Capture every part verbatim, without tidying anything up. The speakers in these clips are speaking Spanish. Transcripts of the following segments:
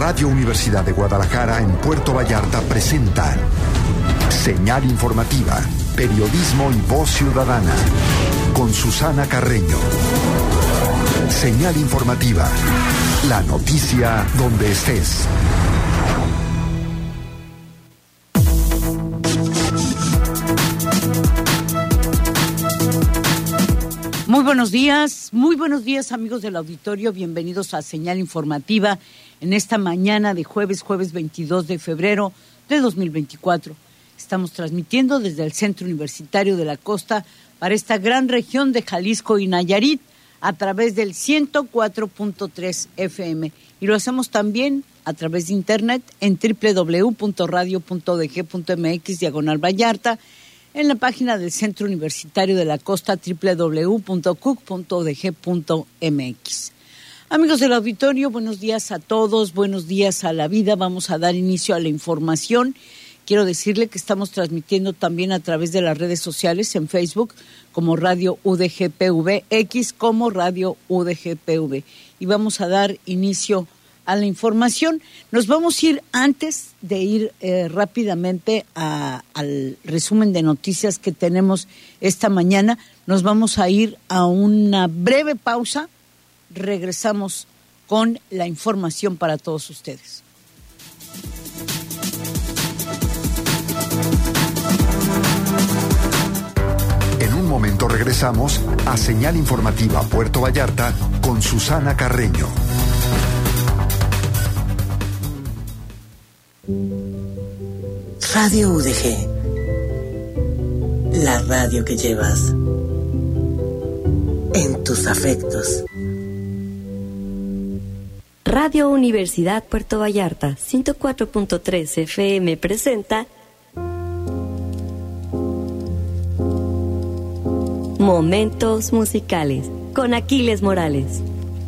Radio Universidad de Guadalajara en Puerto Vallarta presenta Señal Informativa, periodismo y voz ciudadana, con Susana Carreño. Señal Informativa, la noticia donde estés. Muy buenos días, muy buenos días amigos del auditorio, bienvenidos a Señal Informativa en esta mañana de jueves, jueves veintidós de febrero de dos mil veinticuatro. Estamos transmitiendo desde el Centro Universitario de la Costa para esta gran región de Jalisco y Nayarit a través del ciento cuatro punto tres F M y lo hacemos también a través de internet en doble u doble u doble u punto radio punto u d g punto m x diagonal Vallarta, en la página del Centro Universitario de la Costa doble u doble u doble u punto c u c punto u d g punto m x. Amigos del auditorio, buenos días a todos, buenos días a la vida. Vamos a dar inicio a la información. Quiero decirle que estamos transmitiendo también a través de las redes sociales en Facebook como Radio U D G P V, X como Radio U D G P V. Y vamos a dar inicio a la información. Nos vamos a ir, antes de ir eh, rápidamente a, al resumen de noticias que tenemos esta mañana, nos vamos a ir a una breve pausa. Regresamos con la información para todos ustedes. En un momento regresamos a Señal Informativa Puerto Vallarta con Susana Carreño. Radio U D G, la radio que llevas en tus afectos. Radio Universidad Puerto Vallarta, ciento cuatro punto tres F M presenta Momentos Musicales con Aquiles Morales.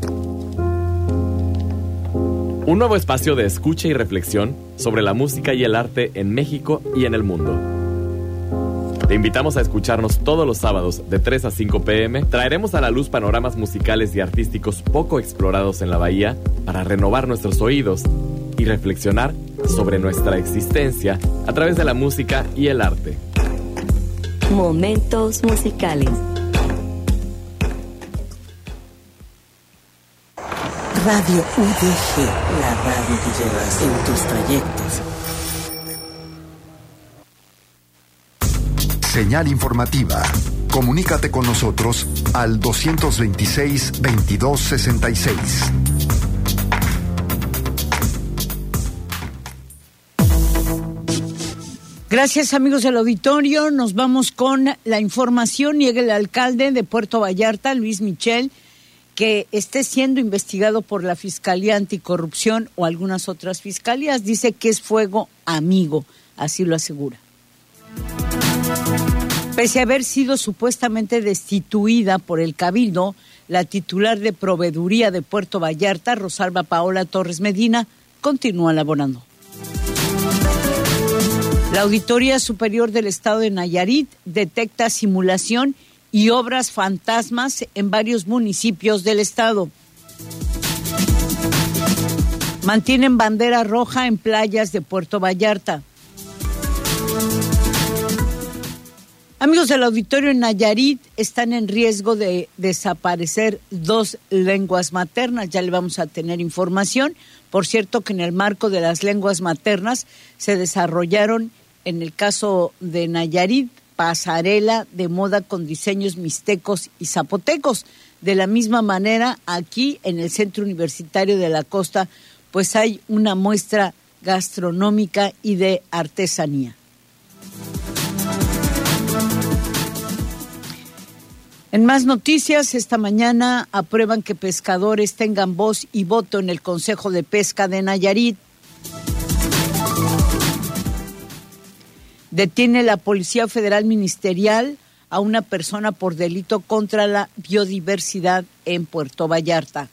Un nuevo espacio de escucha y reflexión sobre la música y el arte en México y en el mundo. Te invitamos a escucharnos todos los sábados de tres a cinco p m Traeremos a la luz panoramas musicales y artísticos poco explorados en la bahía para renovar nuestros oídos y reflexionar sobre nuestra existencia a través de la música y el arte. Momentos Musicales. Radio U D G, la radio que llevas en tus trayectos. Señal Informativa. Comunícate con nosotros al dos veintiséis, veintidós sesenta y seis. Gracias amigos del auditorio. Nos vamos con la información. Llega el alcalde de Puerto Vallarta, Luis Michel, que esté siendo investigado por la Fiscalía Anticorrupción o algunas otras fiscalías. Dice que es fuego amigo, así lo asegura. Pese a haber sido supuestamente destituida por el Cabildo, la titular de Proveeduría de Puerto Vallarta, Rosalba Paola Torres Medina, continúa laborando. La Auditoría Superior del Estado de Nayarit detecta simulación y obras fantasmas en varios municipios del estado. Mantienen bandera roja en playas de Puerto Vallarta. Amigos del auditorio, en Nayarit están en riesgo de desaparecer dos lenguas maternas. Ya le vamos a tener información. Por cierto, que en el marco de las lenguas maternas se desarrollaron, en el caso de Nayarit, pasarela de moda con diseños mixtecos y zapotecos. De la misma manera, aquí en el Centro Universitario de la Costa, pues hay una muestra gastronómica y de artesanía. En más noticias, esta mañana aprueban que pescadores tengan voz y voto en el Consejo de Pesca de Nayarit. Detiene la Policía Federal Ministerial a una persona por delito contra la biodiversidad en Puerto Vallarta.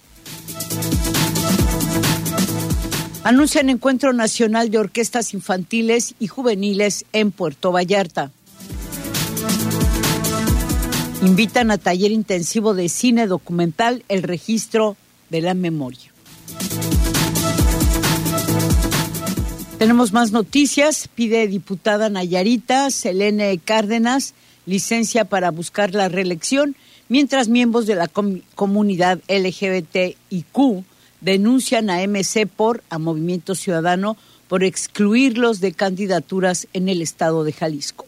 Anuncian encuentro nacional de orquestas infantiles y juveniles en Puerto Vallarta. Invitan a taller intensivo de cine documental El Registro de la Memoria. Tenemos más noticias. Pide diputada Nayarita Selene Cárdenas licencia para buscar la reelección, mientras miembros de la com- comunidad L G B T I Q denuncian a M C por, a Movimiento Ciudadano, por excluirlos de candidaturas en el estado de Jalisco.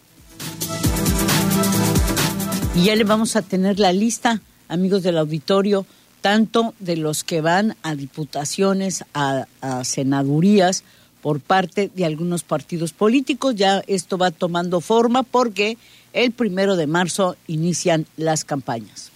Y ya le vamos a tener la lista, amigos del auditorio, tanto de los que van a diputaciones, a, a senadurías, por parte de algunos partidos políticos. Ya esto va tomando forma porque el primero de marzo inician las campañas.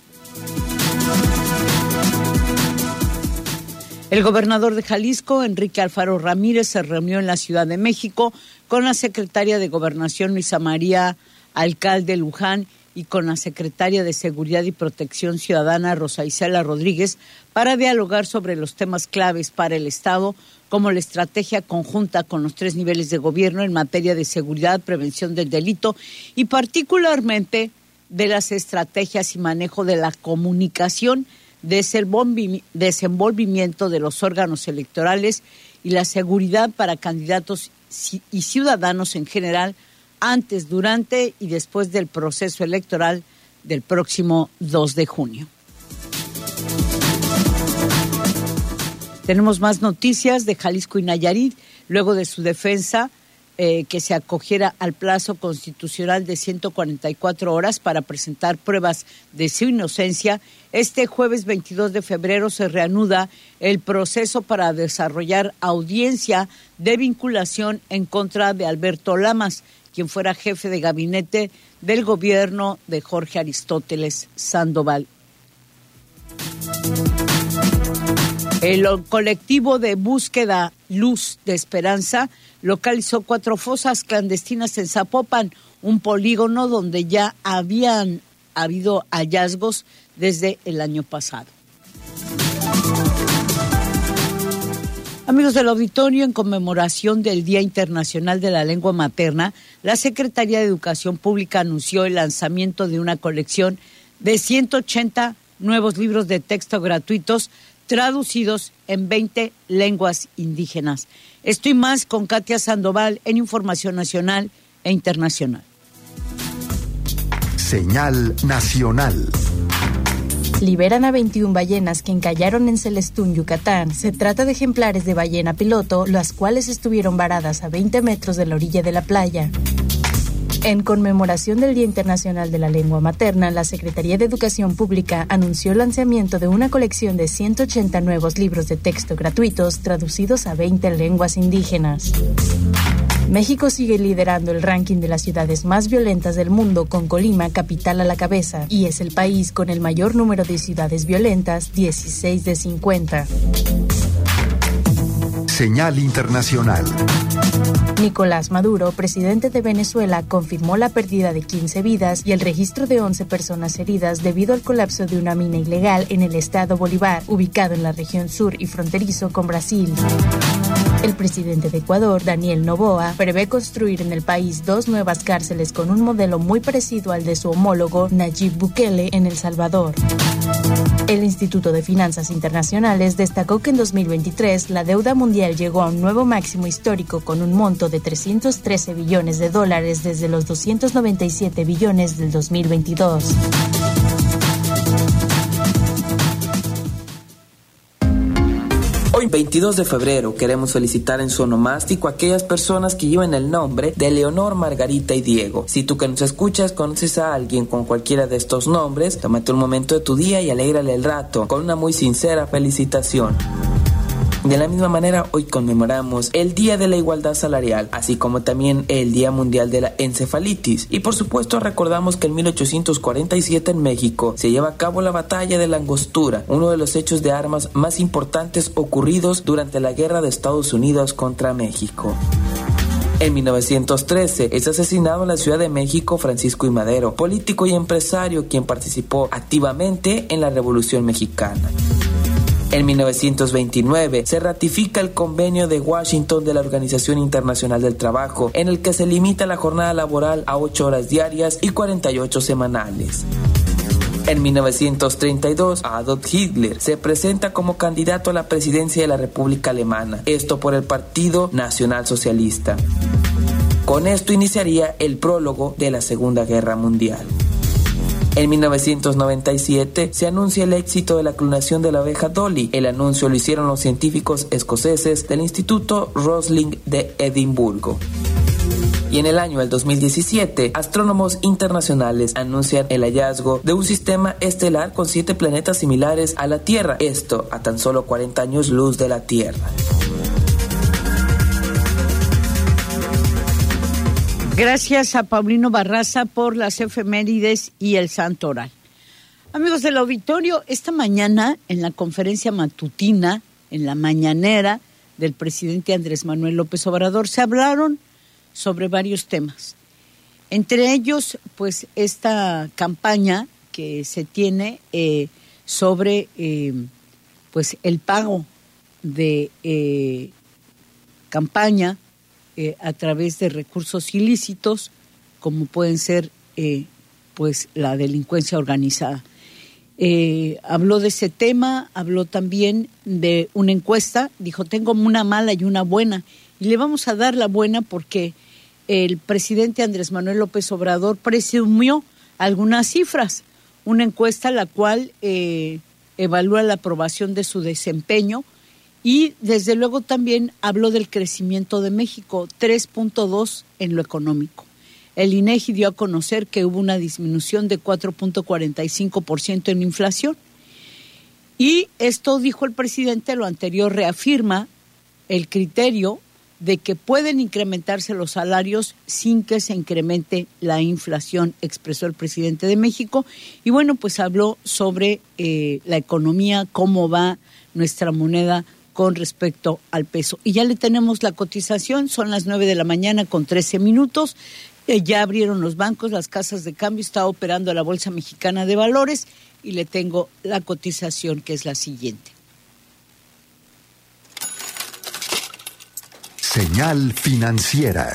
El gobernador de Jalisco, Enrique Alfaro Ramírez, se reunió en la Ciudad de México con la secretaria de Gobernación, Luisa María Alcalde Luján, y con la secretaria de Seguridad y Protección Ciudadana, Rosa Isela Rodríguez, para dialogar sobre los temas claves para el Estado, como la estrategia conjunta con los tres niveles de gobierno en materia de seguridad, prevención del delito y particularmente de las estrategias y manejo de la comunicación, desenvolvimiento de los órganos electorales y la seguridad para candidatos y ciudadanos en general antes, durante y después del proceso electoral del próximo dos de junio. Tenemos más noticias de Jalisco y Nayarit, luego de su defensa eh, que se acogiera al plazo constitucional de ciento cuarenta y cuatro horas para presentar pruebas de su inocencia. Este jueves veintidós de febrero se reanuda el proceso para desarrollar audiencia de vinculación en contra de Alberto Lamas, quien fuera jefe de gabinete del gobierno de Jorge Aristóteles Sandoval. El colectivo de búsqueda Luz de Esperanza localizó cuatro fosas clandestinas en Zapopan, un polígono donde ya habían habido hallazgos desde el año pasado. Amigos del auditorio, en conmemoración del Día Internacional de la Lengua Materna, la Secretaría de Educación Pública anunció el lanzamiento de una colección de ciento ochenta nuevos libros de texto gratuitos traducidos en veinte lenguas indígenas. Estoy más con Katia Sandoval en Información Nacional e Internacional. Señal Nacional. Liberan a veintiuna ballenas que encallaron en Celestún, Yucatán. Se trata de ejemplares de ballena piloto, las cuales estuvieron varadas a veinte metros de la orilla de la playa. En conmemoración del Día Internacional de la Lengua Materna, la Secretaría de Educación Pública anunció el lanzamiento de una colección de ciento ochenta nuevos libros de texto gratuitos traducidos a veinte lenguas indígenas. México sigue liderando el ranking de las ciudades más violentas del mundo, con Colima, capital, a la cabeza, y es el país con el mayor número de ciudades violentas, dieciséis de cincuenta. Señal Internacional. Nicolás Maduro, presidente de Venezuela, confirmó la pérdida de quince vidas y el registro de once personas heridas debido al colapso de una mina ilegal en el estado Bolívar, ubicado en la región sur y fronterizo con Brasil. El presidente de Ecuador, Daniel Noboa, prevé construir en el país dos nuevas cárceles con un modelo muy parecido al de su homólogo Nayib Bukele en El Salvador. El Instituto de Finanzas Internacionales destacó que en dos mil veintitrés la deuda mundial llegó a un nuevo máximo histórico con un monto de trescientos trece billones de dólares desde los doscientos noventa y siete billones del dos mil veintidós. Hoy, veintidós de febrero, queremos felicitar en su onomástico a aquellas personas que llevan el nombre de Leonor, Margarita y Diego. Si tú que nos escuchas conoces a alguien con cualquiera de estos nombres, tómate un momento de tu día y alégrale el rato con una muy sincera felicitación. De la misma manera, hoy conmemoramos el Día de la Igualdad Salarial, así como también el Día Mundial de la Encefalitis. Y por supuesto recordamos que en mil ochocientos cuarenta y siete en México se lleva a cabo la Batalla de la Angostura, uno de los hechos de armas más importantes ocurridos durante la Guerra de Estados Unidos contra México. En mil novecientos trece es asesinado en la Ciudad de México Francisco I. Madero, político y empresario quien participó activamente en la Revolución Mexicana. En mil novecientos veintinueve se ratifica el Convenio de Washington de la Organización Internacional del Trabajo, en el que se limita la jornada laboral a ocho horas diarias y cuarenta y ocho semanales. En mil novecientos treinta y dos, Adolf Hitler se presenta como candidato a la presidencia de la República Alemana, esto por el Partido Nacional Socialista. Con esto iniciaría el prólogo de la Segunda Guerra Mundial. En mil novecientos noventa y siete se anuncia el éxito de la clonación de la abeja Dolly. El anuncio lo hicieron los científicos escoceses del Instituto Roslin de Edimburgo. Y en el año del dos mil diecisiete, astrónomos internacionales anuncian el hallazgo de un sistema estelar con siete planetas similares a la Tierra, esto a tan solo cuarenta años luz de la Tierra. Gracias a Paulino Barraza por las efemérides y el santo oral. Amigos del auditorio, esta mañana en la conferencia matutina, en la mañanera del presidente Andrés Manuel López Obrador, se hablaron sobre varios temas. Entre ellos, pues, esta campaña que se tiene eh, sobre eh, pues el pago de eh, campaña eh, a través de recursos ilícitos, como pueden ser eh, pues la delincuencia organizada. Eh, habló de ese tema, habló también de una encuesta, dijo, tengo una mala y una buena, y le vamos a dar la buena porque el presidente Andrés Manuel López Obrador presumió algunas cifras, una encuesta la cual eh, evalúa la aprobación de su desempeño y desde luego también habló del crecimiento de México, tres punto dos en lo económico. El INEGI dio a conocer que hubo una disminución de cuatro punto cuarenta y cinco por ciento en inflación. Y esto, dijo el presidente, lo anterior reafirma el criterio de que pueden incrementarse los salarios sin que se incremente la inflación, expresó el presidente de México. Y bueno, pues habló sobre eh, la economía, cómo va nuestra moneda con respecto al peso. Y ya le tenemos la cotización, son las nueve de la mañana con trece minutos. Eh, ya abrieron los bancos, las casas de cambio, está operando la Bolsa Mexicana de Valores y le tengo la cotización que es la siguiente. Señal financiera.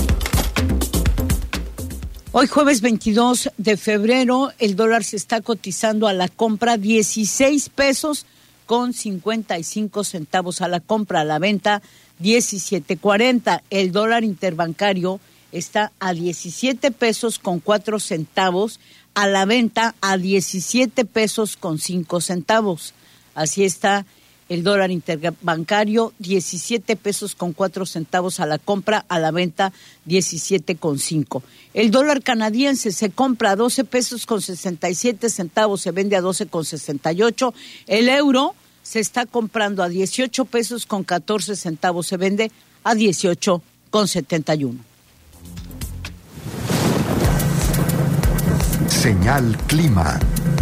Hoy jueves veintidós de febrero, el dólar se está cotizando a la compra dieciséis pesos con cincuenta y cinco centavos a la compra, a la venta diecisiete cuarenta. El dólar interbancario está a diecisiete pesos con cuatro centavos, a la venta a diecisiete pesos con cinco centavos. Así está el dólar interbancario, diecisiete pesos con cuatro centavos a la compra, a la venta diecisiete con cinco. El dólar canadiense se compra a doce pesos con sesenta y siete centavos, se vende a doce con sesenta y ocho. El euro se está comprando a dieciocho pesos con catorce centavos, se vende a dieciocho con setenta y uno. Señal clima.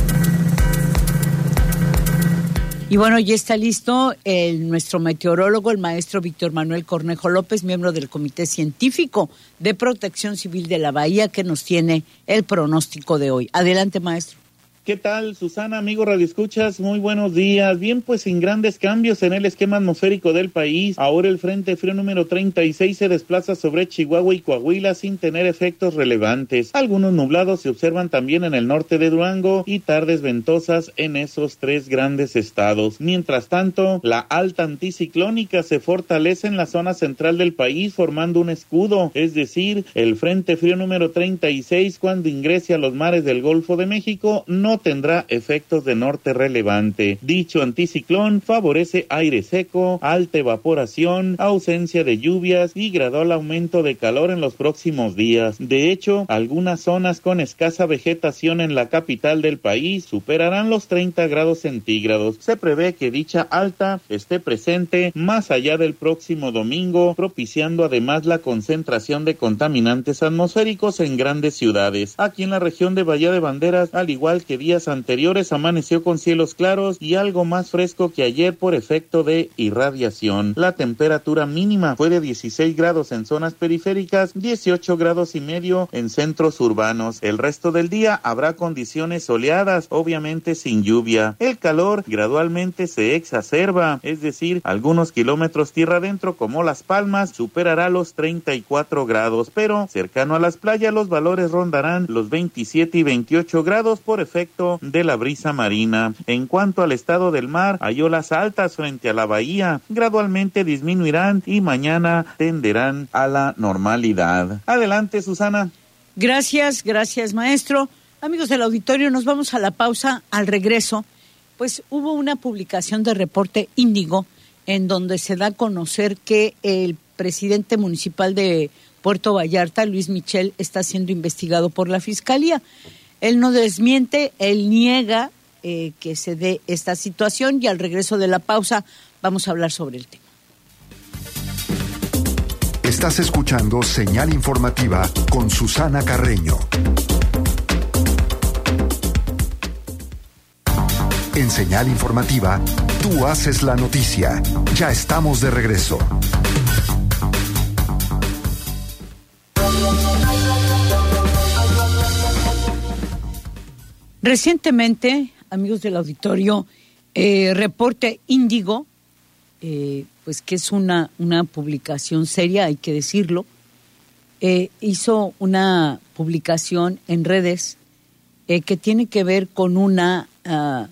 Y bueno, ya está listo el, nuestro meteorólogo, el maestro Víctor Manuel Cornejo López, miembro del Comité Científico de Protección Civil de la Bahía, que nos tiene el pronóstico de hoy. Adelante, maestro. ¿Qué tal, Susana, amigo radioescuchas? Muy buenos días. Bien, pues sin grandes cambios en el esquema atmosférico del país, ahora el Frente Frío número treinta y seis se desplaza sobre Chihuahua y Coahuila sin tener efectos relevantes. Algunos nublados se observan también en el norte de Durango y tardes ventosas en esos tres grandes estados. Mientras tanto, la alta anticiclónica se fortalece en la zona central del país formando un escudo, es decir, el Frente Frío número treinta y seis cuando ingrese a los mares del Golfo de México no tendrá efectos de norte relevante. Dicho anticiclón favorece aire seco, alta evaporación, ausencia de lluvias y gradual aumento de calor en los próximos días. De hecho, algunas zonas con escasa vegetación en la capital del país superarán los treinta grados centígrados. Se prevé que dicha alta esté presente más allá del próximo domingo, propiciando además la concentración de contaminantes atmosféricos en grandes ciudades. Aquí en la región de Bahía de Banderas, al igual que días anteriores, amaneció con cielos claros y algo más fresco que ayer por efecto de irradiación. La temperatura mínima fue de dieciséis grados en zonas periféricas, dieciocho grados y medio en centros urbanos. El resto del día habrá condiciones soleadas, obviamente sin lluvia. El calor gradualmente se exacerba, es decir, algunos kilómetros tierra adentro como Las Palmas superará los treinta y cuatro grados, pero cercano a las playas los valores rondarán los veintisiete y veintiocho grados por efecto efecto de la brisa marina. En cuanto al estado del mar, hay olas altas frente a la bahía, gradualmente disminuirán y mañana tenderán a la normalidad. Adelante, Susana. Gracias, gracias, maestro. Amigos del auditorio, nos vamos a la pausa. Al regreso, pues hubo una publicación de Reporte Índigo en donde se da a conocer que el presidente municipal de Puerto Vallarta, Luis Michel, está siendo investigado por la Fiscalía. Él no desmiente, él niega eh, que se dé esta situación, y al regreso de la pausa vamos a hablar sobre el tema. Estás escuchando Señal Informativa con Susana Carreño. En Señal Informativa, tú haces la noticia. Ya estamos de regreso. Recientemente, amigos del auditorio, eh, Reporte Índigo, eh, pues que es una, una publicación seria, hay que decirlo, eh, hizo una publicación en redes eh, que tiene que ver con una uh,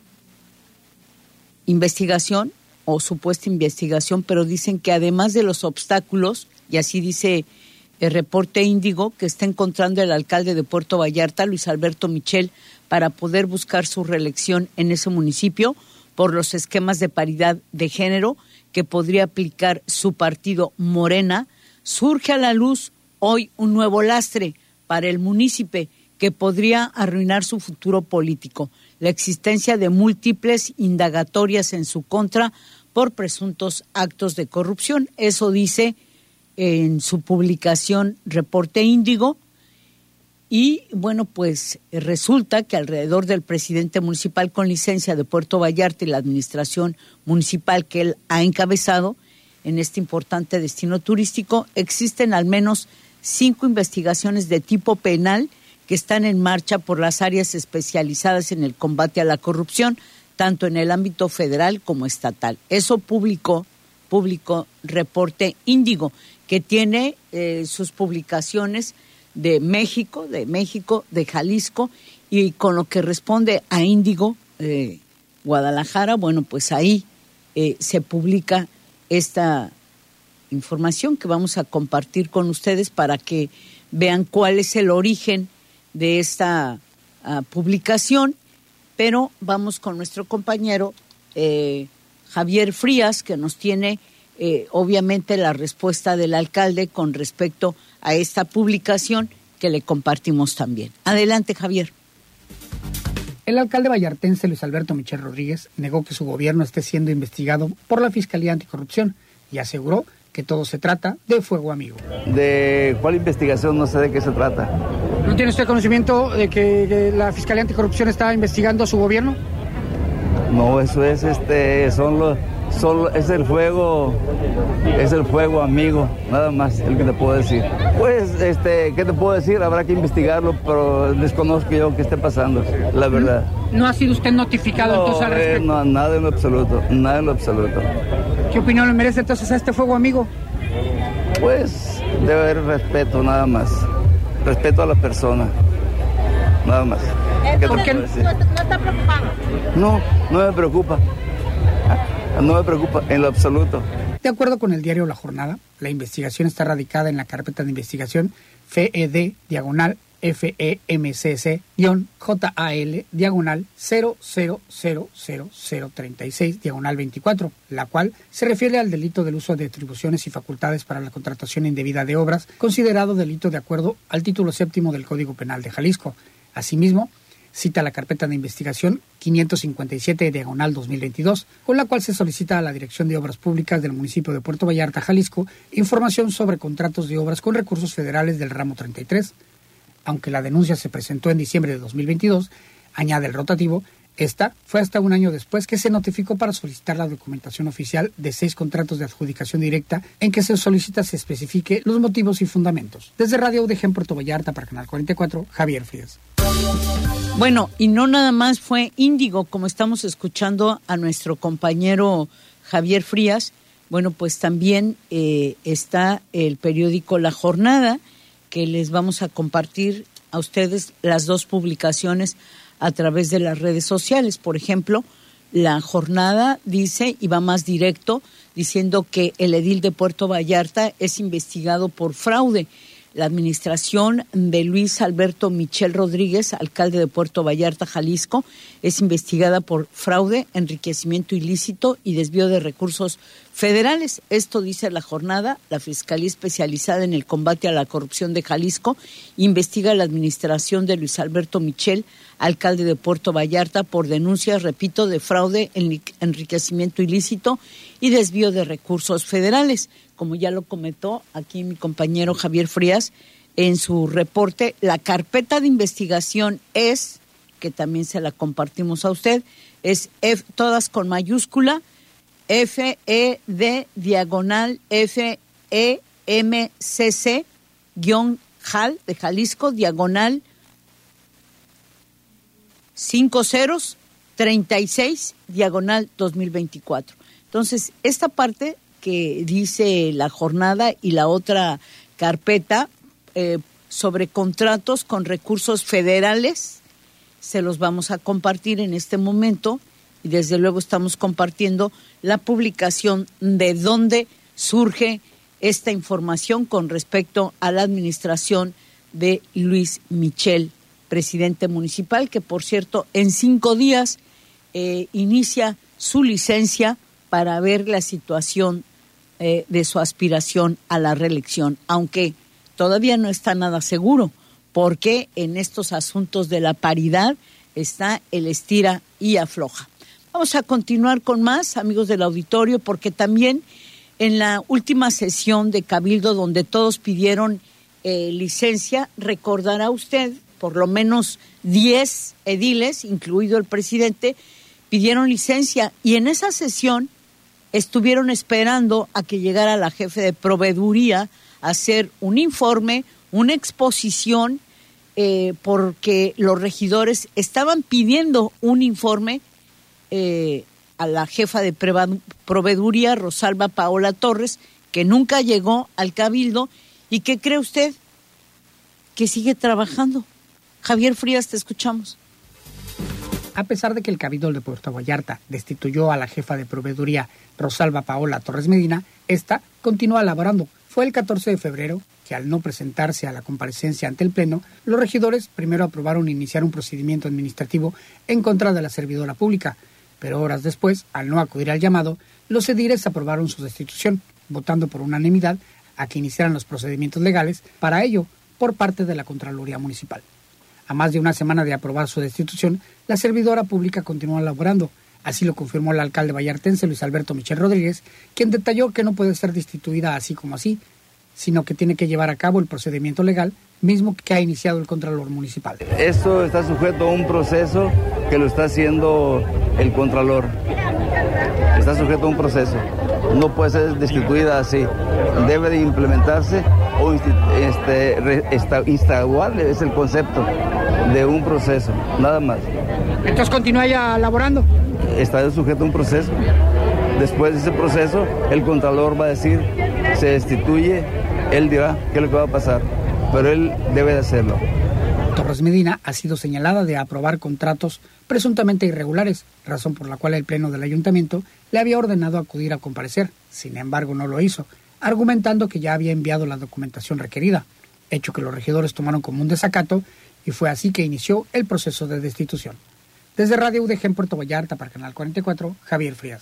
investigación o supuesta investigación, pero dicen que además de los obstáculos, y así dice el Reporte Índigo, que está encontrando el alcalde de Puerto Vallarta, Luis Alberto Michel, para poder buscar su reelección en ese municipio por los esquemas de paridad de género que podría aplicar su partido Morena, surge a la luz hoy un nuevo lastre para el municipio que podría arruinar su futuro político: la existencia de múltiples indagatorias en su contra por presuntos actos de corrupción. Eso dice en su publicación Reporte Índigo. Y bueno, pues resulta que alrededor del presidente municipal con licencia de Puerto Vallarta y la administración municipal que él ha encabezado en este importante destino turístico, existen al menos cinco investigaciones de tipo penal que están en marcha por las áreas especializadas en el combate a la corrupción, tanto en el ámbito federal como estatal. Eso publicó, publicó Reporte Índigo, que tiene eh, sus publicaciones de México, de México, de Jalisco, y con lo que responde a Índigo, eh, Guadalajara, bueno, pues ahí eh, se publica esta información que vamos a compartir con ustedes para que vean cuál es el origen de esta uh, publicación. Pero vamos con nuestro compañero eh, Javier Frías, que nos tiene eh, obviamente la respuesta del alcalde con respecto a esta publicación que le compartimos también. Adelante, Javier. El alcalde vallartense Luis Alberto Michel Rodríguez negó que su gobierno esté siendo investigado por la Fiscalía Anticorrupción y aseguró que todo se trata de fuego amigo. ¿De cuál investigación? No sé de qué se trata. ¿No tiene usted conocimiento de que, que la Fiscalía Anticorrupción está investigando a su gobierno? No, eso es, este, son los, son, es el fuego, es el fuego amigo, nada más, el que te puedo decir. Pues, este, ¿qué te puedo decir? Habrá que investigarlo, pero desconozco yo qué esté pasando, la verdad. ¿No ha sido usted notificado no, entonces al respecto? Eh, no, nada en lo absoluto, nada en lo absoluto. ¿Qué opinión le merece entonces a este fuego amigo? Pues, debe haber respeto, nada más, respeto a la persona, nada más. ¿Por qué no, no está preocupado? No, no me preocupa. No me preocupa en lo absoluto. De acuerdo con el diario La Jornada, la investigación está radicada en la carpeta de investigación F E D diagonal F E M C C J A L diagonal cero cero cero cero cero treinta y seis diagonal veinticuatro, la cual se refiere al delito del uso de atribuciones y facultades para la contratación indebida de obras, considerado delito de acuerdo al título séptimo del Código Penal de Jalisco. Asimismo, cita la carpeta de investigación quinientos cincuenta y siete diagonal dos mil veintidós, con la cual se solicita a la Dirección de Obras Públicas del municipio de Puerto Vallarta, Jalisco, información sobre contratos de obras con recursos federales del ramo treinta y tres. Aunque la denuncia se presentó en diciembre de dos mil veintidós, añade el rotativo, esta fue hasta un año después que se notificó para solicitar la documentación oficial de seis contratos de adjudicación directa en que se solicita se especifique los motivos y fundamentos. Desde Radio U D G en Puerto Vallarta para Canal cuarenta y cuatro, Javier Frías. Bueno, y no nada más fue Índigo, como estamos escuchando a nuestro compañero Javier Frías. Bueno, pues también eh, está el periódico La Jornada, que les vamos a compartir a ustedes las dos publicaciones a través de las redes sociales. Por ejemplo, la jornada dice, y va más directo, diciendo que el edil de Puerto Vallarta es investigado por fraude. La administración de Luis Alberto Michel Rodríguez, alcalde de Puerto Vallarta, Jalisco, es investigada por fraude, enriquecimiento ilícito y desvío de recursos federales. Esto dice la jornada. La Fiscalía Especializada en el Combate a la Corrupción de Jalisco investiga la administración de Luis Alberto Michel, alcalde de Puerto Vallarta, por denuncias, repito, de fraude, enriquecimiento ilícito y desvío de recursos federales. Como ya lo comentó aquí mi compañero Javier Frías en su reporte, la carpeta de investigación es, que también se la compartimos a usted, es F, todas con mayúscula, F E D diagonal F E M C C guión Jal de Jalisco diagonal cinco ceros treinta y seis diagonal dos mil veinticuatro. Entonces, esta parte que dice la jornada y la otra carpeta eh, sobre contratos con recursos federales, se los vamos a compartir en este momento y desde luego estamos compartiendo la publicación de dónde surge esta información con respecto a la administración de Luis Michel, presidente municipal, que por cierto en cinco días eh, inicia su licencia para ver la situación eh, de su aspiración a la reelección, aunque todavía no está nada seguro, porque en estos asuntos de la paridad está el estira y afloja. Vamos a continuar con más, amigos del auditorio, porque también en la última sesión de Cabildo, donde todos pidieron eh, licencia, recordará usted, por lo menos diez ediles, incluido el presidente, pidieron licencia, y en esa sesión estuvieron esperando a que llegara la jefe de proveeduría a hacer un informe, una exposición, eh, porque los regidores estaban pidiendo un informe eh, a la jefa de proveeduría, Rosalba Paola Torres, que nunca llegó al Cabildo, y que cree usted que sigue trabajando. Javier Frías, te escuchamos. A pesar de que el Cabildo de Puerto Vallarta destituyó a la jefa de proveeduría, Rosalba Paola Torres Medina, esta continúa laborando. Fue el catorce de febrero que, al no presentarse a la comparecencia ante el Pleno, los regidores primero aprobaron iniciar un procedimiento administrativo en contra de la servidora pública, pero horas después, al no acudir al llamado, los ediles aprobaron su destitución, votando por unanimidad a que iniciaran los procedimientos legales para ello por parte de la Contraloría Municipal. A más de una semana de aprobar su destitución, la servidora pública continúa laborando. Así lo confirmó el alcalde vallartense Luis Alberto Michel Rodríguez, quien detalló que no puede ser destituida así como así, sino que tiene que llevar a cabo el procedimiento legal, mismo que ha iniciado el Contralor Municipal. Esto está sujeto a un proceso que lo está haciendo el Contralor. Está sujeto a un proceso. No puede ser destituida así. Debe de implementarse o este, instaurar, es el concepto de un proceso, nada más. Entonces continúa ya laborando. Está sujeto a un proceso. Después de ese proceso, el Contralor va a decir, se destituye, él dirá qué es lo que va a pasar, pero él debe de hacerlo. Torres Medina ha sido señalada de aprobar contratos presuntamente irregulares, razón por la cual el Pleno del Ayuntamiento le había ordenado acudir a comparecer. Sin embargo, no lo hizo, argumentando que ya había enviado la documentación requerida, hecho que los regidores tomaron como un desacato, y fue así que inició el proceso de destitución. Desde Radio U D G en Puerto Vallarta para Canal cuarenta y cuatro, Javier Frías.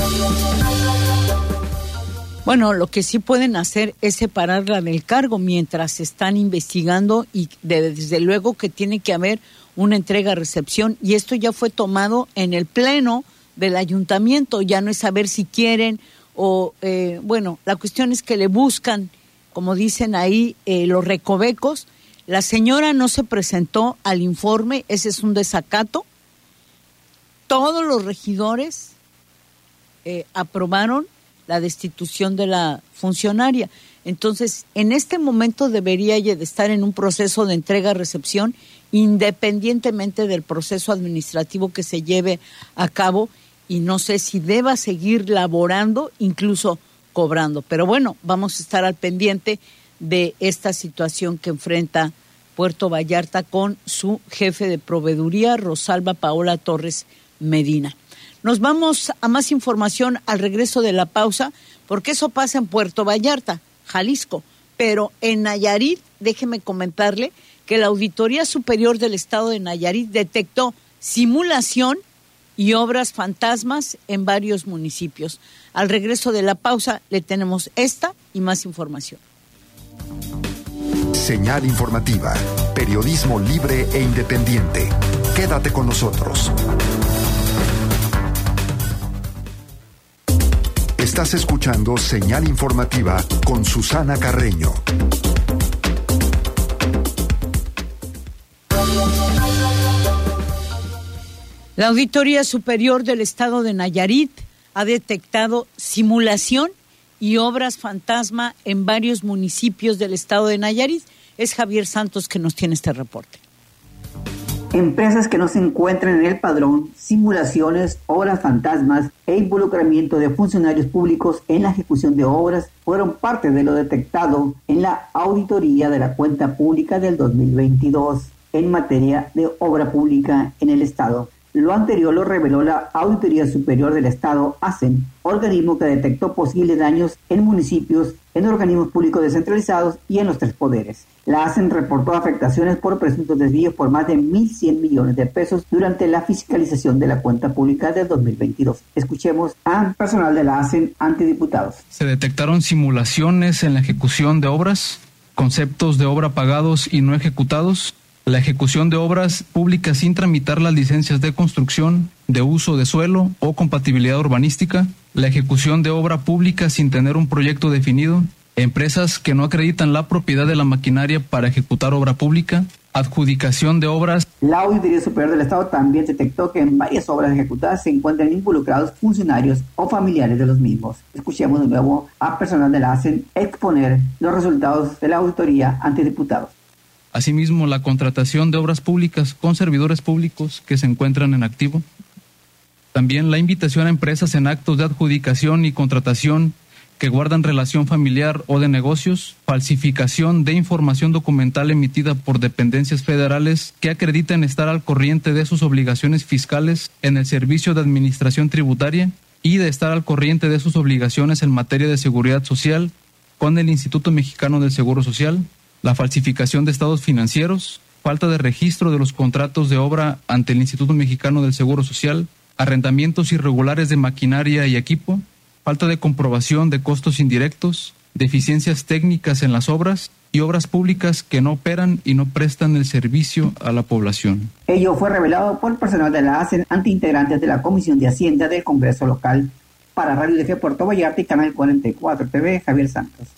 Bueno, lo que sí pueden hacer es separarla del cargo mientras se están investigando, y de, desde luego que tiene que haber una entrega-recepción, y esto ya fue tomado en el Pleno del Ayuntamiento. Ya no es saber si quieren o, eh, bueno, la cuestión es que le buscan, como dicen ahí, eh, los recovecos. La señora no se presentó al informe, ese es un desacato. Todos los regidores eh, aprobaron la destitución de la funcionaria. Entonces, en este momento debería de estar en un proceso de entrega-recepción, independientemente del proceso administrativo que se lleve a cabo, y no sé si deba seguir laborando, incluso cobrando. Pero bueno, vamos a estar al pendiente de esta situación que enfrenta Puerto Vallarta con su jefe de proveeduría, Rosalba Paola Torres Medina. Nos vamos a más información al regreso de la pausa, porque eso pasa en Puerto Vallarta, Jalisco, pero en Nayarit, déjeme comentarle que la Auditoría Superior del Estado de Nayarit detectó simulación y obras fantasmas en varios municipios. Al regreso de la pausa le tenemos esta y más información. Señal informativa, periodismo libre e independiente. Quédate con nosotros. Estás escuchando Señal Informativa con Susana Carreño. La Auditoría Superior del Estado de Nayarit ha detectado simulación y obras fantasma en varios municipios del estado de Nayarit. Es Javier Santos que nos tiene este reporte. Empresas que no se encuentran en el padrón, simulaciones, obras fantasmas e involucramiento de funcionarios públicos en la ejecución de obras fueron parte de lo detectado en la auditoría de la cuenta pública del dos mil veintidós en materia de obra pública en el estado. Lo anterior lo reveló la Auditoría Superior del Estado, ASEN, organismo que detectó posibles daños en municipios, en organismos públicos descentralizados y en los tres poderes. La ASEN reportó afectaciones por presuntos desvíos por más de mil cien millones de pesos durante la fiscalización de la cuenta pública del dos mil veintidós. Escuchemos a personal de la ASEN ante diputados. Se detectaron simulaciones en la ejecución de obras, conceptos de obra pagados y no ejecutados, la ejecución de obras públicas sin tramitar las licencias de construcción, de uso de suelo o compatibilidad urbanística, la ejecución de obra pública sin tener un proyecto definido, empresas que no acreditan la propiedad de la maquinaria para ejecutar obra pública, adjudicación de obras. La Auditoría Superior del Estado también detectó que en varias obras ejecutadas se encuentran involucrados funcionarios o familiares de los mismos. Escuchemos de nuevo a personal de la ASEN exponer los resultados de la auditoría ante diputados. Asimismo, la contratación de obras públicas con servidores públicos que se encuentran en activo. También la invitación a empresas en actos de adjudicación y contratación que guardan relación familiar o de negocios, falsificación de información documental emitida por dependencias federales que acreditan estar al corriente de sus obligaciones fiscales en el Servicio de Administración Tributaria y de estar al corriente de sus obligaciones en materia de seguridad social con el Instituto Mexicano del Seguro Social, la falsificación de estados financieros, falta de registro de los contratos de obra ante el Instituto Mexicano del Seguro Social, arrendamientos irregulares de maquinaria y equipo, falta de comprobación de costos indirectos, deficiencias técnicas en las obras y obras públicas que no operan y no prestan el servicio a la población. Ello fue revelado por personal de la ASEN ante integrantes de la Comisión de Hacienda del Congreso Local. Para Radio D G Puerto Vallarta y Canal cuarenta y cuatro T V, Javier Santos.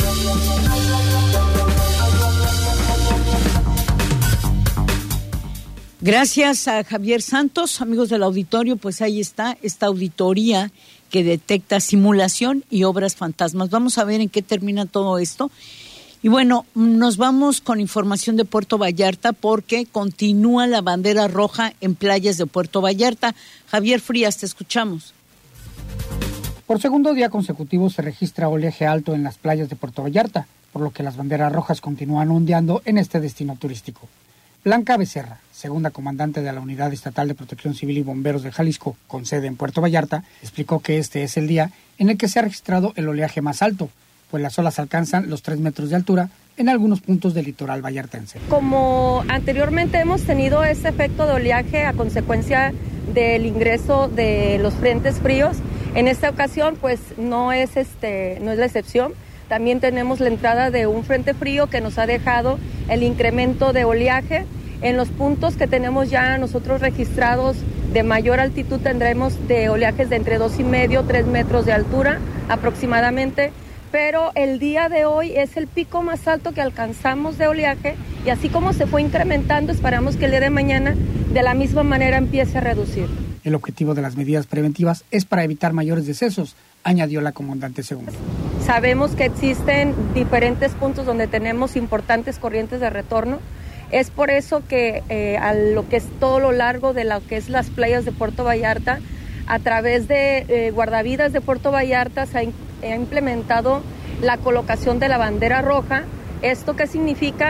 Gracias a Javier Santos, amigos del auditorio, pues ahí está esta auditoría que detecta simulación y obras fantasmas. Vamos a ver en qué termina todo esto. Y bueno, nos vamos con información de Puerto Vallarta porque continúa la bandera roja en playas de Puerto Vallarta. Javier Frías, te escuchamos. Por segundo día consecutivo se registra oleaje alto en las playas de Puerto Vallarta, por lo que las banderas rojas continúan ondeando en este destino turístico. Blanca Becerra, segunda comandante de la Unidad Estatal de Protección Civil y Bomberos de Jalisco, con sede en Puerto Vallarta, explicó que este es el día en el que se ha registrado el oleaje más alto, pues las olas alcanzan los tres metros de altura en algunos puntos del litoral vallartense. Como anteriormente hemos tenido ese efecto de oleaje a consecuencia del ingreso de los frentes fríos, en esta ocasión pues no es, este, no es la excepción. También tenemos la entrada de un frente frío que nos ha dejado el incremento de oleaje. En los puntos que tenemos ya nosotros registrados de mayor altitud tendremos de oleajes de entre dos y medio, tres metros de altura aproximadamente. Pero el día de hoy es el pico más alto que alcanzamos de oleaje y así como se fue incrementando, esperamos que el día de mañana de la misma manera empiece a reducir. El objetivo de las medidas preventivas es para evitar mayores decesos, añadió la comandante segunda. Sabemos que existen diferentes puntos donde tenemos importantes corrientes de retorno. Es por eso que eh, a lo que es todo lo largo de lo que es las playas de Puerto Vallarta, a través de eh, guardavidas de Puerto Vallarta se ha, in- ha implementado la colocación de la bandera roja. ¿Esto qué significa?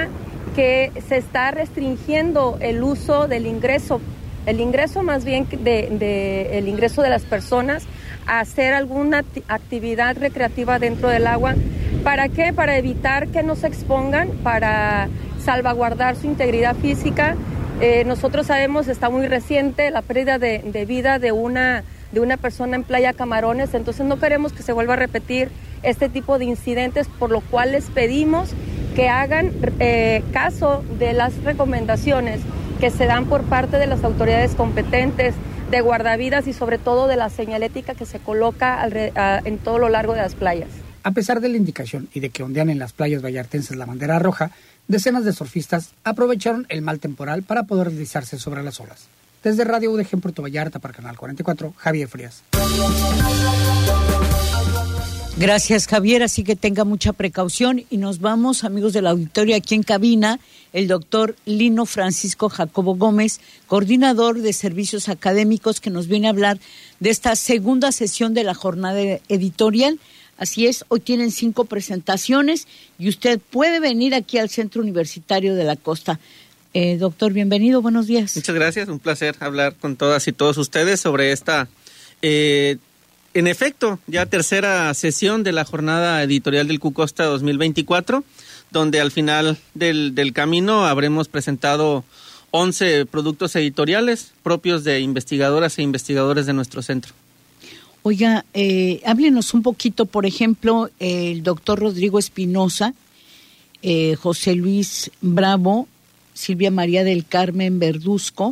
que se está restringiendo el uso del ingreso, el ingreso más bien de, de el ingreso de las personas a hacer alguna actividad recreativa dentro del agua. ¿Para qué? Para evitar que no se expongan, para salvaguardar su integridad física. Eh, nosotros sabemos, está muy reciente la pérdida de, de vida de una, de una persona en Playa Camarones, entonces no queremos que se vuelva a repetir este tipo de incidentes, por lo cual les pedimos que hagan eh, caso de las recomendaciones que se dan por parte de las autoridades competentes, de guardavidas y sobre todo de la señalética que se coloca al, a, en todo lo largo de las playas. A pesar de la indicación y de que ondean en las playas vallartenses la bandera roja, decenas de surfistas aprovecharon el mal temporal para poder deslizarse sobre las olas. Desde Radio U D G en Puerto Vallarta para Canal cuarenta y cuatro, Javier Frías. Gracias, Javier, así que tenga mucha precaución y nos vamos, amigos del auditorio, aquí en cabina, el doctor Lino Francisco Jacobo Gómez, coordinador de servicios académicos, que nos viene a hablar de esta segunda sesión de la jornada editorial. Así es, hoy tienen cinco presentaciones y usted puede venir aquí al Centro Universitario de la Costa. Eh, doctor, bienvenido, buenos días. Muchas gracias, un placer hablar con todas y todos ustedes sobre esta... Eh, En efecto, ya tercera sesión de la jornada editorial del Q Costa dos mil veinticuatro, donde al final del, del camino habremos presentado once productos editoriales propios de investigadoras e investigadores de nuestro centro. Oiga, eh, háblenos un poquito, por ejemplo, eh, el doctor Rodrigo Espinosa, eh, José Luis Bravo, Silvia María del Carmen Verduzco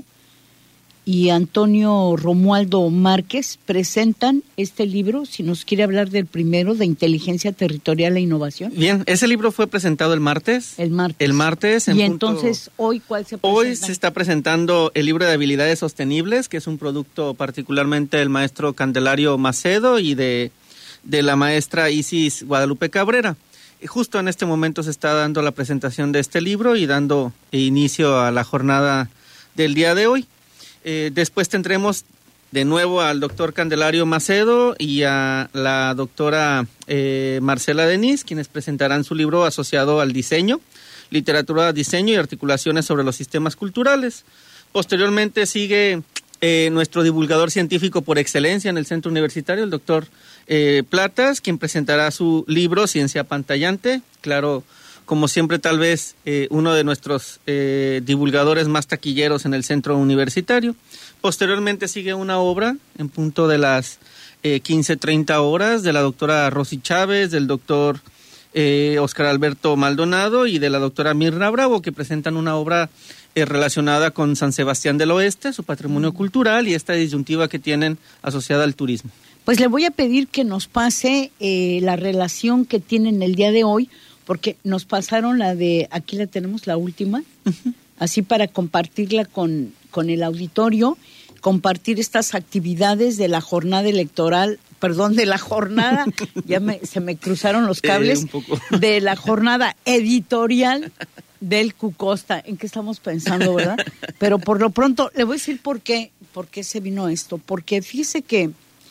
y Antonio Romualdo Márquez presentan este libro, si nos quiere hablar del primero, de Inteligencia Territorial e Innovación. Bien, ese libro fue presentado el martes. El martes. El martes. En y punto, entonces, ¿hoy cuál se presenta? Hoy se está presentando el libro de Habilidades Sostenibles, que es un producto particularmente del maestro Candelario Macedo y de, de la maestra Isis Guadalupe Cabrera. Y justo en este momento se está dando la presentación de este libro y dando inicio a la jornada del día de hoy. Eh, después tendremos de nuevo al doctor Candelario Macedo y a la doctora eh, Marcela Denis, quienes presentarán su libro asociado al diseño, literatura, diseño y articulaciones sobre los sistemas culturales. Posteriormente sigue eh, nuestro divulgador científico por excelencia en el centro universitario, el doctor eh, Platas, quien presentará su libro Ciencia Pantallante. Claro, como siempre, tal vez eh, uno de nuestros eh, divulgadores más taquilleros en el centro universitario. Posteriormente sigue una obra en punto de las eh, quince treinta horas de la doctora Rosy Chávez, del doctor eh, Oscar Alberto Maldonado y de la doctora Mirna Bravo, que presentan una obra eh, relacionada con San Sebastián del Oeste, su patrimonio cultural y esta disyuntiva que tienen asociada al turismo. Pues le voy a pedir que nos pase eh, la relación que tienen el día de hoy, porque nos pasaron la de, aquí la tenemos, la última, uh-huh. así para compartirla con, con el auditorio, compartir estas actividades de la jornada electoral, perdón, de la jornada, ya me, se me cruzaron los cables, eh, un poco. de la jornada editorial del Q Costa. ¿En qué estamos pensando, verdad? Pero por lo pronto, le voy a decir por qué, por qué se vino esto, porque fíjese que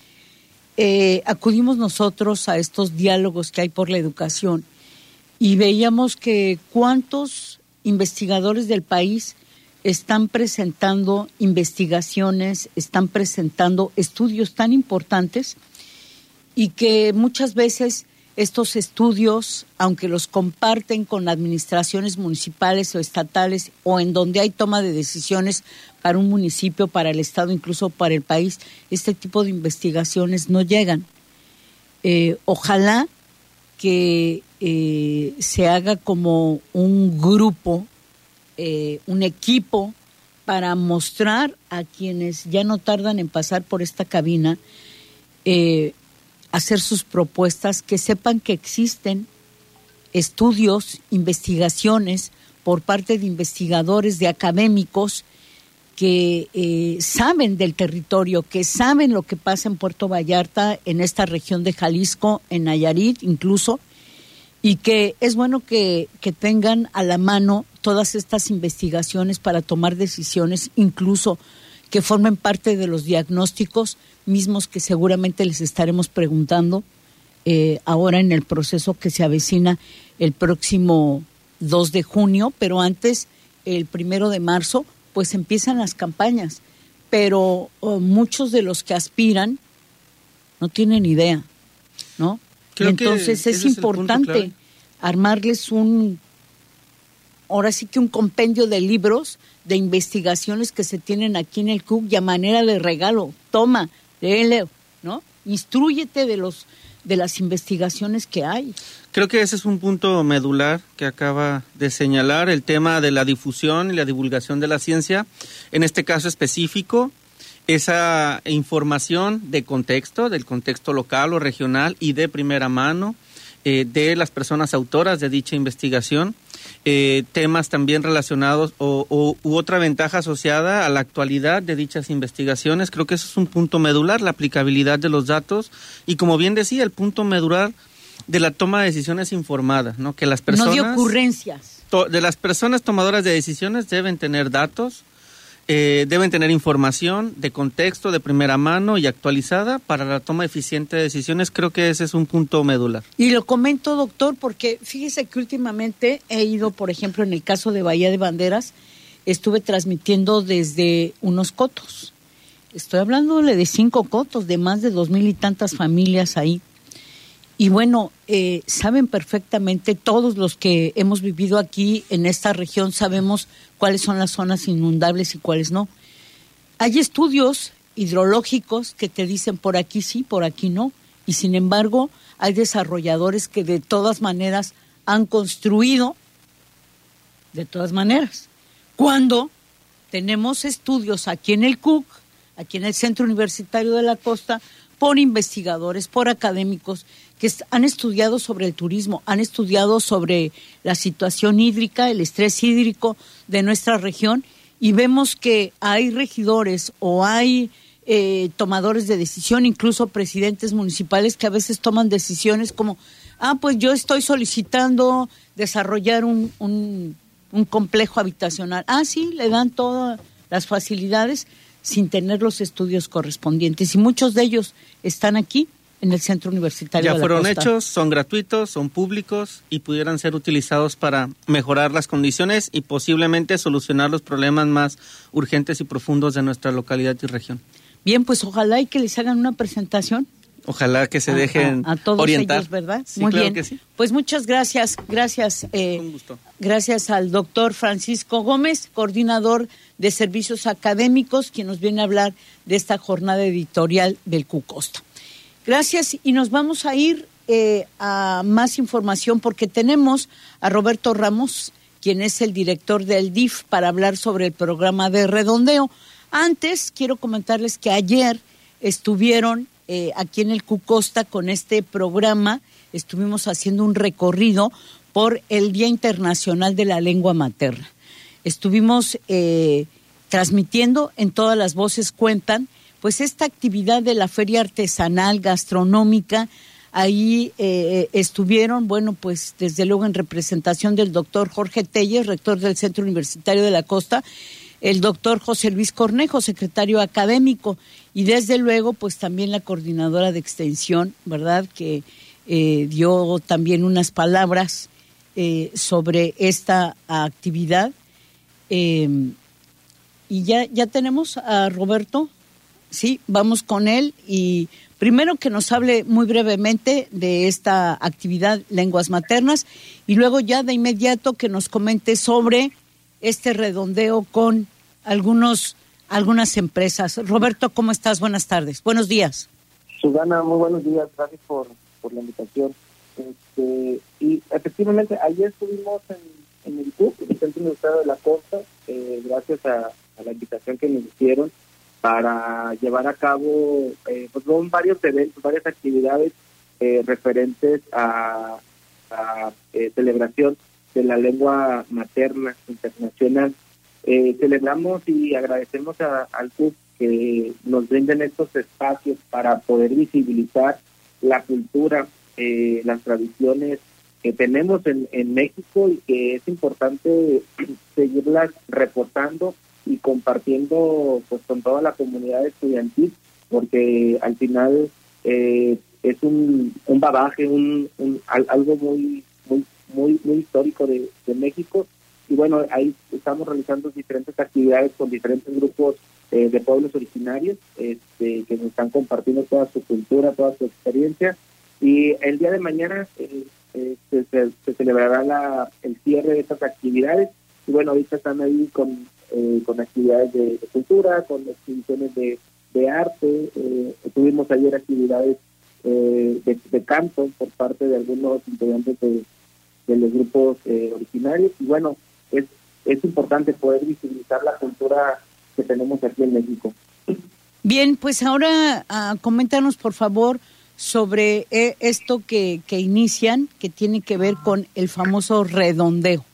eh, acudimos nosotros a estos diálogos que hay por la educación, y veíamos que cuántos investigadores del país están presentando investigaciones, están presentando estudios tan importantes y que muchas veces estos estudios, aunque los comparten con administraciones municipales o estatales o en donde hay toma de decisiones para un municipio, para el estado, incluso para el país, este tipo de investigaciones no llegan. Eh, ojalá que eh, se haga como un grupo, eh, un equipo para mostrar a quienes ya no tardan en pasar por esta cabina, eh, hacer sus propuestas, que sepan que existen estudios, investigaciones por parte de investigadores, de académicos que eh, saben del territorio, que saben lo que pasa en Puerto Vallarta, en esta región de Jalisco, en Nayarit incluso, y que es bueno que, que tengan a la mano todas estas investigaciones para tomar decisiones, incluso que formen parte de los diagnósticos mismos que seguramente les estaremos preguntando eh, ahora en el proceso que se avecina el próximo dos de junio, pero antes, el primero de marzo, pues empiezan las campañas. Pero uh, muchos de los que aspiran no tienen idea, ¿no? Creo y entonces es importante es armarles un, ahora sí que un compendio de libros, de investigaciones que se tienen aquí en el C U C y a manera de regalo. Toma, léelo, ¿no? Instrúyete de los de las investigaciones que hay. Creo que ese es un punto medular que acaba de señalar, el tema de la difusión y la divulgación de la ciencia, en este caso específico, esa información de contexto, del contexto local o regional y de primera mano, eh, de las personas autoras de dicha investigación, eh, temas también relacionados o, o u otra ventaja asociada a la actualidad de dichas investigaciones. Creo que eso es un punto medular, la aplicabilidad de los datos y, como bien decía, el punto medular de la toma de decisiones informada, ¿no? Que las personas... No de ocurrencias. To, de las personas tomadoras de decisiones deben tener datos, eh, deben tener información de contexto, de primera mano y actualizada para la toma eficiente de decisiones. Creo que ese es un punto medular. Y lo comento, doctor, porque fíjese que últimamente he ido, por ejemplo, en el caso de Bahía de Banderas, estuve transmitiendo desde unos cotos. Estoy hablándole de cinco cotos, de más de dos mil y tantas familias ahí. Y bueno, eh, saben perfectamente, todos los que hemos vivido aquí en esta región sabemos cuáles son las zonas inundables y cuáles no. Hay estudios hidrológicos que te dicen por aquí sí, por aquí no. Y sin embargo, hay desarrolladores que de todas maneras han construido, de todas maneras. Cuando tenemos estudios aquí en el C U C, aquí en el Centro Universitario de la Costa, por investigadores, por académicos que han estudiado sobre el turismo, han estudiado sobre la situación hídrica, el estrés hídrico de nuestra región, y vemos que hay regidores o hay eh, tomadores de decisión, incluso presidentes municipales que a veces toman decisiones como, ah, pues yo estoy solicitando desarrollar un, un, un complejo habitacional. Ah, sí, le dan todas las facilidades sin tener los estudios correspondientes, y muchos de ellos están aquí en el Centro Universitario de la Costa. Ya fueron hechos, son gratuitos, son públicos y pudieran ser utilizados para mejorar las condiciones y posiblemente solucionar los problemas más urgentes y profundos de nuestra localidad y región. Bien, pues ojalá y que les hagan una presentación. Ojalá que se a, dejen a, a todos orientar. ellos, ¿verdad? Sí, muy claro bien. Que sí. Pues muchas gracias, gracias. Eh, Un gusto. Gracias al doctor Francisco Gómez, coordinador de servicios académicos, quien nos viene a hablar de esta jornada editorial del C U Costa. Gracias, y nos vamos a ir eh, a más información porque tenemos a Roberto Ramos, quien es el director del D I F, para hablar sobre el programa de redondeo. Antes, quiero comentarles que ayer estuvieron eh, aquí en el C U Costa con este programa, estuvimos haciendo un recorrido por el Día Internacional de la Lengua Materna. Estuvimos eh, transmitiendo en Todas las Voces Cuentan, pues esta actividad de la feria artesanal, gastronómica. Ahí eh, estuvieron, bueno, pues desde luego en representación del doctor Jorge Telles, rector del Centro Universitario de la Costa, el doctor José Luis Cornejo, secretario académico, y desde luego pues también la coordinadora de extensión, ¿verdad?, que eh, dio también unas palabras eh, sobre esta actividad. Eh, y ya, ya tenemos a Roberto. Sí, vamos con él, y primero que nos hable muy brevemente de esta actividad Lenguas Maternas, y luego ya de inmediato que nos comente sobre este redondeo con algunos algunas empresas. Roberto, ¿cómo estás? Buenas tardes. Buenos días. Susana, muy buenos días. Gracias por, por la invitación. Este, y efectivamente, ayer estuvimos en, en el C U C, en el Centro Universitario de la Costa, eh, gracias a, a la invitación que nos hicieron para llevar a cabo eh, pues, varios eventos, varias actividades eh, referentes a, a eh, celebración de la lengua materna internacional. Eh, celebramos y agradecemos a, al C U C que nos brinden estos espacios para poder visibilizar la cultura, eh, las tradiciones que tenemos en, en México, y que es importante seguirlas reportando y compartiendo pues con toda la comunidad estudiantil, porque al final eh, es un, un bagaje, un, un algo muy muy muy muy histórico de, de México. Y bueno, ahí estamos realizando diferentes actividades con diferentes grupos eh, de pueblos originarios este, que nos están compartiendo toda su cultura, toda su experiencia. Y el día de mañana eh, eh, se, se, se celebrará la, el cierre de estas actividades. Y bueno, ahorita están ahí con, eh, con actividades de, de cultura, con exhibiciones de, de arte. Eh, tuvimos ayer actividades eh, de, de canto por parte de algunos integrantes de, de los grupos eh, originarios. Y bueno, es, es importante poder visibilizar la cultura que tenemos aquí en México. Bien, pues ahora uh, coméntanos por favor sobre eh, esto que, que inician, que tiene que ver con el famoso redondeo.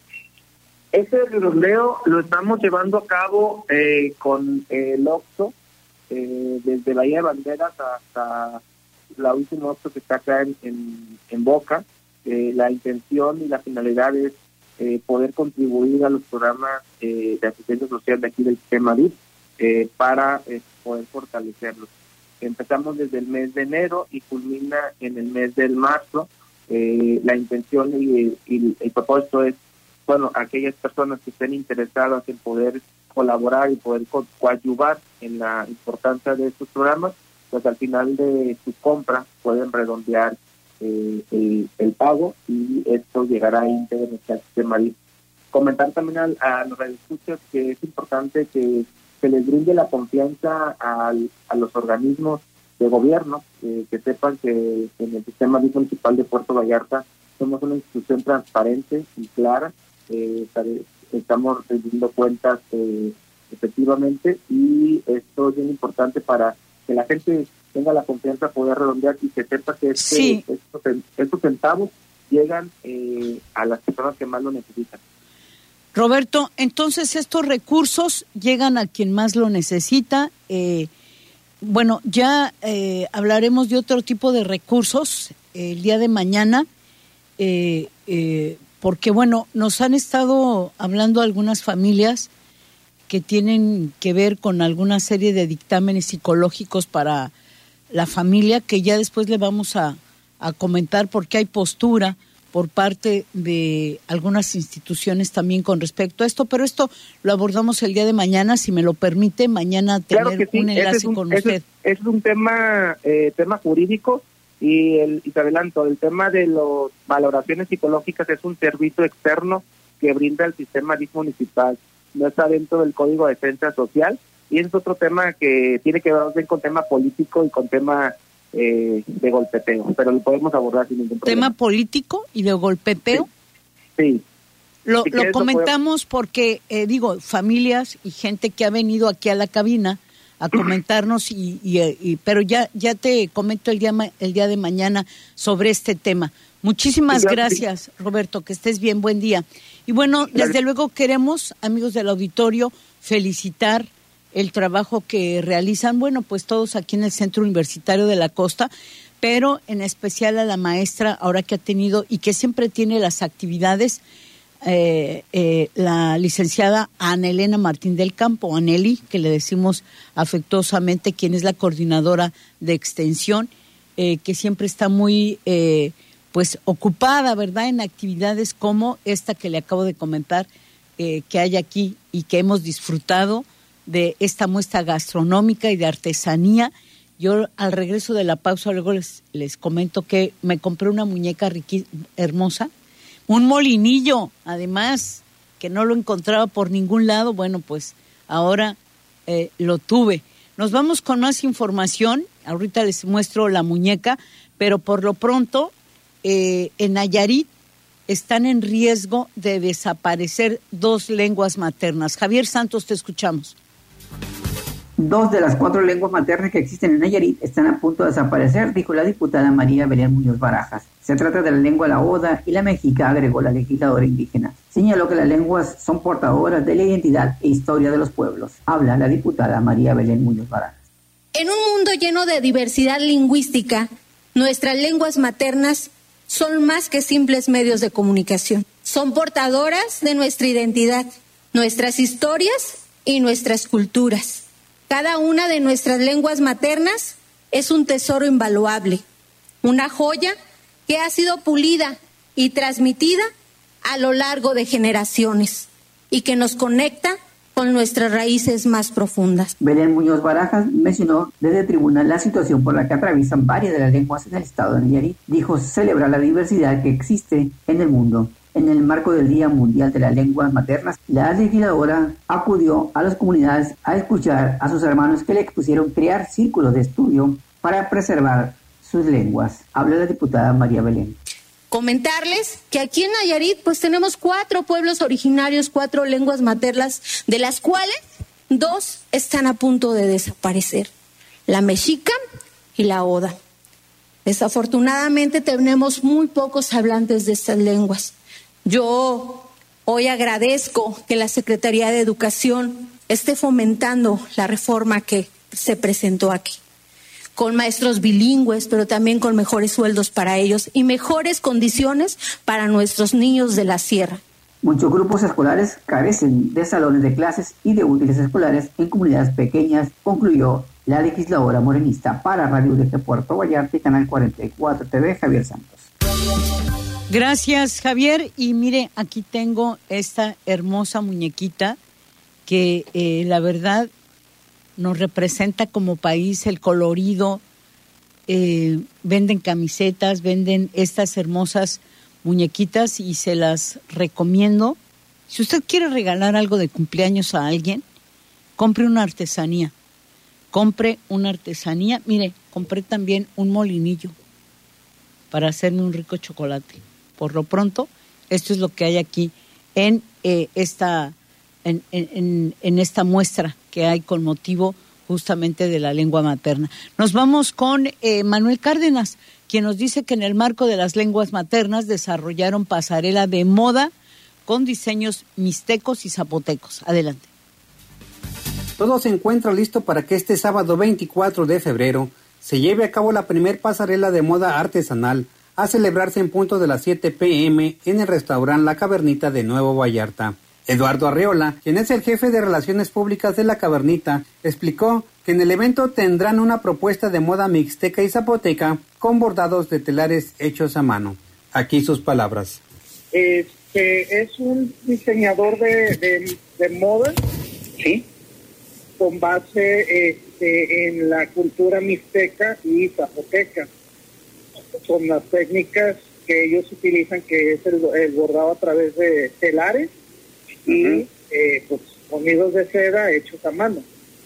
Ese redondeo lo estamos llevando a cabo eh, con el Oxxo, eh, desde Bahía de Banderas hasta la última Oxxo que está acá en, en, en Boca. Eh, la intención y la finalidad es eh, poder contribuir a los programas eh, de asistencia social de aquí del sistema D I F eh, para eh, poder fortalecerlos. Empezamos desde el mes de enero y culmina en el mes de marzo. Eh, la intención y, y el propósito es, bueno, aquellas personas que estén interesadas en poder colaborar y poder co- coadyuvar en la importancia de estos programas, pues al final de su compra pueden redondear eh, el, el pago y esto llegará íntegro al sistema D I F. Comentar también a, a los radioescuchas que es importante que se les brinde la confianza al, a los organismos de gobierno, eh, que sepan que en el sistema D I F municipal de Puerto Vallarta somos una institución transparente y clara, eh, estamos rendiendo cuentas eh, efectivamente, y esto es bien importante para que la gente tenga la confianza de poder redondear y que sepa que este, sí. estos, estos centavos llegan eh, a las personas que más lo necesitan. Roberto, entonces estos recursos llegan a quien más lo necesita. Eh, bueno, ya eh, hablaremos de otro tipo de recursos eh, el día de mañana, eh, eh, porque bueno, nos han estado hablando algunas familias que tienen que ver con alguna serie de dictámenes psicológicos para la familia, que ya después le vamos a, a comentar porque hay postura por parte de algunas instituciones también con respecto a esto, pero esto lo abordamos el día de mañana, si me lo permite, mañana tener claro que sí. un enlace es un, con ese usted. Es, es un tema eh, tema jurídico y, el, y te adelanto, el tema de las valoraciones psicológicas es un servicio externo que brinda el sistema D I F municipal, no está dentro del Código de Defensa Social, y es otro tema que tiene que ver con tema político y con tema Eh, de golpeteo, pero lo podemos abordar sin ningún problema. ¿Tema político y de golpeteo? Sí. sí. Lo, si lo comentamos podemos... porque, eh, digo, familias y gente que ha venido aquí a la cabina a comentarnos, y, y, y pero ya ya te comento el día, el día de mañana sobre este tema. Muchísimas sí, claro, gracias, sí. Roberto, que estés bien, buen día. Y bueno, claro. Desde luego queremos, amigos del auditorio, felicitar el trabajo que realizan, bueno, pues todos aquí en el Centro Universitario de la Costa, pero en especial a la maestra, ahora que ha tenido y que siempre tiene las actividades, eh, eh, la licenciada Ana Elena Martín del Campo, Aneli, que le decimos afectuosamente, quien es la coordinadora de extensión, eh, que siempre está muy, eh, pues, ocupada, ¿verdad?, en actividades como esta que le acabo de comentar, eh, que hay aquí y que hemos disfrutado de esta muestra gastronómica y de artesanía. Yo al regreso de la pausa luego les, les comento que me compré una muñeca riqui, hermosa, un molinillo, además, que no lo encontraba por ningún lado. Bueno, pues ahora eh, lo tuve. Nos vamos con más información, ahorita les muestro la muñeca, pero por lo pronto eh, en Nayarit están en riesgo de desaparecer dos lenguas maternas. Javier Santos, te escuchamos. Dos de las cuatro lenguas maternas que existen en Nayarit están a punto de desaparecer, dijo la diputada María Belén Muñoz Barajas. Se trata de la lengua la oda y la mexica, agregó la legisladora indígena. Señaló que las lenguas son portadoras de la identidad e historia de los pueblos. Habla la diputada María Belén Muñoz Barajas. En un mundo lleno de diversidad lingüística, nuestras lenguas maternas son más que simples medios de comunicación. Son portadoras de nuestra identidad, nuestras historias y nuestras culturas. Cada una de nuestras lenguas maternas es un tesoro invaluable, una joya que ha sido pulida y transmitida a lo largo de generaciones y que nos conecta con nuestras raíces más profundas. Belén Muñoz Barajas mencionó desde tribuna la situación por la que atraviesan varias de las lenguas en el estado de Nayarit. Dijo celebrar la diversidad que existe en el mundo. En el marco del Día Mundial de las Lenguas Maternas, la legisladora acudió a las comunidades a escuchar a sus hermanos que le expusieron crear círculos de estudio para preservar sus lenguas. Habla la diputada María Belén. Comentarles que aquí en Nayarit pues tenemos cuatro pueblos originarios, cuatro lenguas maternas, de las cuales dos están a punto de desaparecer, la mexica y la oda. Desafortunadamente tenemos muy pocos hablantes de estas lenguas. Yo hoy agradezco que la Secretaría de Educación esté fomentando la reforma que se presentó aquí, con maestros bilingües, pero también con mejores sueldos para ellos y mejores condiciones para nuestros niños de la sierra. Muchos grupos escolares carecen de salones de clases y de útiles escolares en comunidades pequeñas, concluyó la legisladora morenista. Para Radio U D G Puerto Vallarta y Canal cuarenta y cuatro T V, Javier Santos. Gracias, Javier. Y mire, aquí tengo esta hermosa muñequita que eh, la verdad nos representa como país, el colorido. Eh, venden camisetas, venden estas hermosas muñequitas y se las recomiendo. Si usted quiere regalar algo de cumpleaños a alguien, compre una artesanía. Compre una artesanía. Mire, compré también un molinillo para hacerme un rico chocolate. Por lo pronto, esto es lo que hay aquí en eh, esta en, en, en esta muestra que hay con motivo justamente de la lengua materna. Nos vamos con eh, Manuel Cárdenas, quien nos dice que en el marco de las lenguas maternas desarrollaron pasarela de moda con diseños mixtecos y zapotecos. Adelante. Todo se encuentra listo para que este sábado veinticuatro de febrero se lleve a cabo la primer pasarela de moda artesanal a celebrarse en punto de las siete pe eme en el restaurante La Cavernita de Nuevo Vallarta. Eduardo Arreola, quien es el jefe de Relaciones Públicas de La Cavernita, explicó que en el evento tendrán una propuesta de moda mixteca y zapoteca con bordados de telares hechos a mano. Aquí sus palabras. Este es un diseñador de, de, de moda, sí, con base este, en la cultura mixteca y zapoteca, con las técnicas que ellos utilizan, que es el, el bordado a través de telares y uh-huh. eh, pues, sonidos de seda hechos a mano.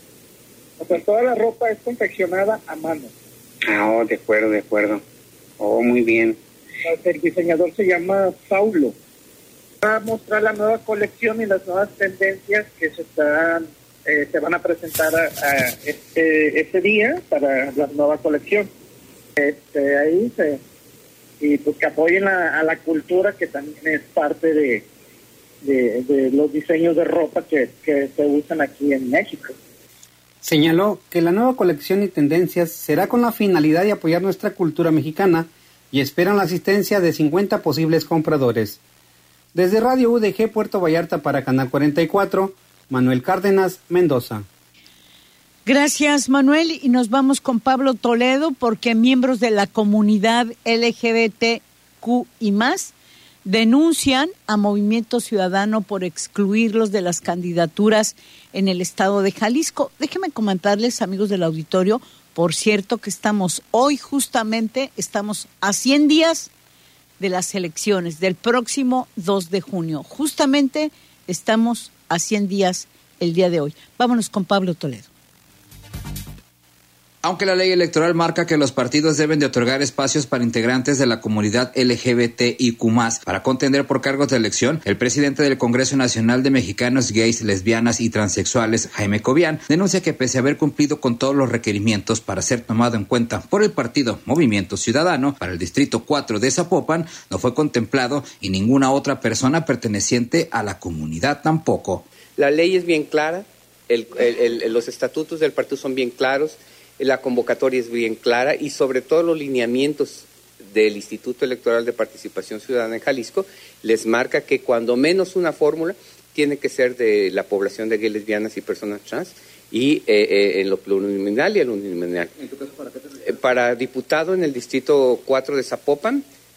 O sea, toda la ropa es confeccionada a mano. Ah, oh, de acuerdo, de acuerdo. Oh, muy bien. El diseñador se llama Saulo. Va a mostrar la nueva colección y las nuevas tendencias que se están eh, se van a presentar a, a este, este día para la nueva colección. Este, ahí se, y pues que apoyen a, a la cultura, que también es parte de, de, de los diseños de ropa que, que se usan aquí en México. Señaló que la nueva colección y tendencias será con la finalidad de apoyar nuestra cultura mexicana y esperan la asistencia de cincuenta posibles compradores. Desde Radio U D G Puerto Vallarta para Canal cuarenta y cuatro, Manuel Cárdenas, Mendoza. Gracias, Manuel, y nos vamos con Pablo Toledo, porque miembros de la comunidad L G B T Q y más denuncian a Movimiento Ciudadano por excluirlos de las candidaturas en el estado de Jalisco. Déjenme comentarles, amigos del auditorio, por cierto, que estamos hoy justamente, estamos a cien días de las elecciones del próximo dos de junio. Justamente estamos a cien días el día de hoy. Vámonos con Pablo Toledo. Aunque la ley electoral marca que los partidos deben de otorgar espacios para integrantes de la comunidad L G B T I Q más, para contender por cargos de elección, el presidente del Congreso Nacional de Mexicanos Gays, Lesbianas y Transexuales, Jaime Cobian, denuncia que pese a haber cumplido con todos los requerimientos para ser tomado en cuenta por el partido Movimiento Ciudadano, para el Distrito cuatro de Zapopan no fue contemplado y ninguna otra persona perteneciente a la comunidad tampoco. La ley es bien clara, el, el, el, los estatutos del partido son bien claros, la convocatoria es bien clara y sobre todo los lineamientos del Instituto Electoral de Participación Ciudadana en Jalisco les marca que cuando menos una fórmula tiene que ser de la población de gays, lesbianas y personas trans y eh, eh, en lo plurinominal y en lo uninominal. ¿En tu caso para qué te refieres? Para diputado en el Distrito cuatro de Zapopan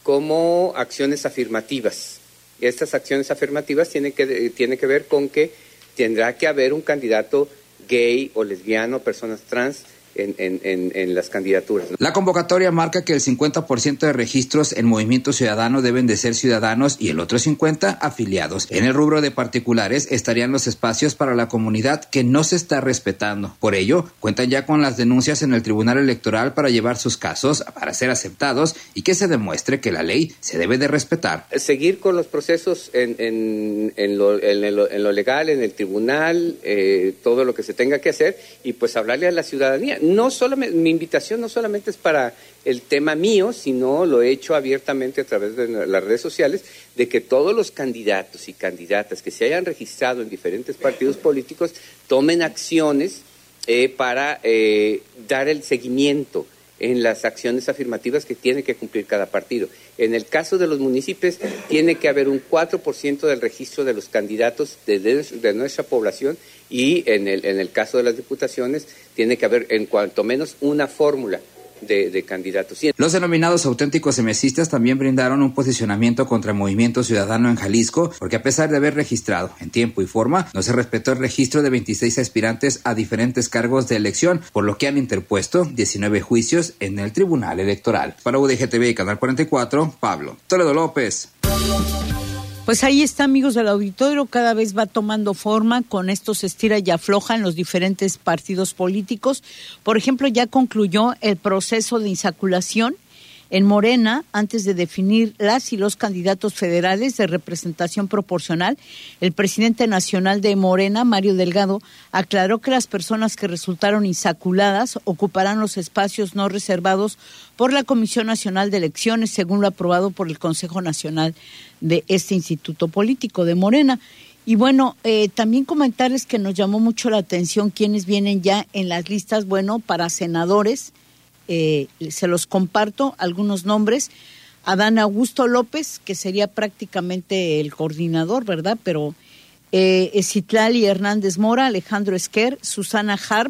como acciones afirmativas. Estas acciones afirmativas tienen que, tienen que ver con que tendrá que haber un candidato gay o lesbiano, personas trans, En, en, en, en las candidaturas, ¿no? La convocatoria marca que el cincuenta por ciento de registros en Movimiento Ciudadano deben de ser ciudadanos y el otro cincuenta por ciento afiliados. En el rubro de particulares estarían los espacios para la comunidad que no se está respetando. Por ello, cuentan ya con las denuncias en el Tribunal Electoral para llevar sus casos para ser aceptados y que se demuestre que la ley se debe de respetar. Seguir con los procesos en, en, en, lo, en, lo, en lo legal, en el tribunal, eh, todo lo que se tenga que hacer y pues hablarle a la ciudadanía. No solamente, mi invitación no solamente es para el tema mío, sino lo he hecho abiertamente a través de las redes sociales, de que todos los candidatos y candidatas que se hayan registrado en diferentes partidos políticos tomen acciones eh, para eh, dar el seguimiento en las acciones afirmativas que tiene que cumplir cada partido. En el caso de los municipios, tiene que haber un cuatro por ciento del registro de los candidatos de, de, de nuestra población y en el, en el caso de las diputaciones, tiene que haber en cuanto menos una fórmula de, de candidatos. Los denominados auténticos semesistas también brindaron un posicionamiento contra el Movimiento Ciudadano en Jalisco, porque a pesar de haber registrado en tiempo y forma, no se respetó el registro de veintiséis aspirantes a diferentes cargos de elección, por lo que han interpuesto diecinueve juicios en el Tribunal Electoral. Para U D G T V y Canal cuarenta y cuatro, Pablo Toledo López. Pues ahí está, amigos del auditorio, cada vez va tomando forma con estos estira y afloja en los diferentes partidos políticos. Por ejemplo, ya concluyó el proceso de insaculación en Morena antes de definir las y los candidatos federales de representación proporcional. El presidente nacional de Morena, Mario Delgado, aclaró que las personas que resultaron insaculadas ocuparán los espacios no reservados por la Comisión Nacional de Elecciones, según lo aprobado por el Consejo Nacional de este instituto político de Morena. Y bueno, eh, también comentarles que nos llamó mucho la atención quienes vienen ya en las listas, bueno, para senadores. Eh, se los comparto algunos nombres. Adán Augusto López, que sería prácticamente el coordinador, ¿verdad? Pero eh, Citlali Hernández Mora, Alejandro Esquer, Susana Harp,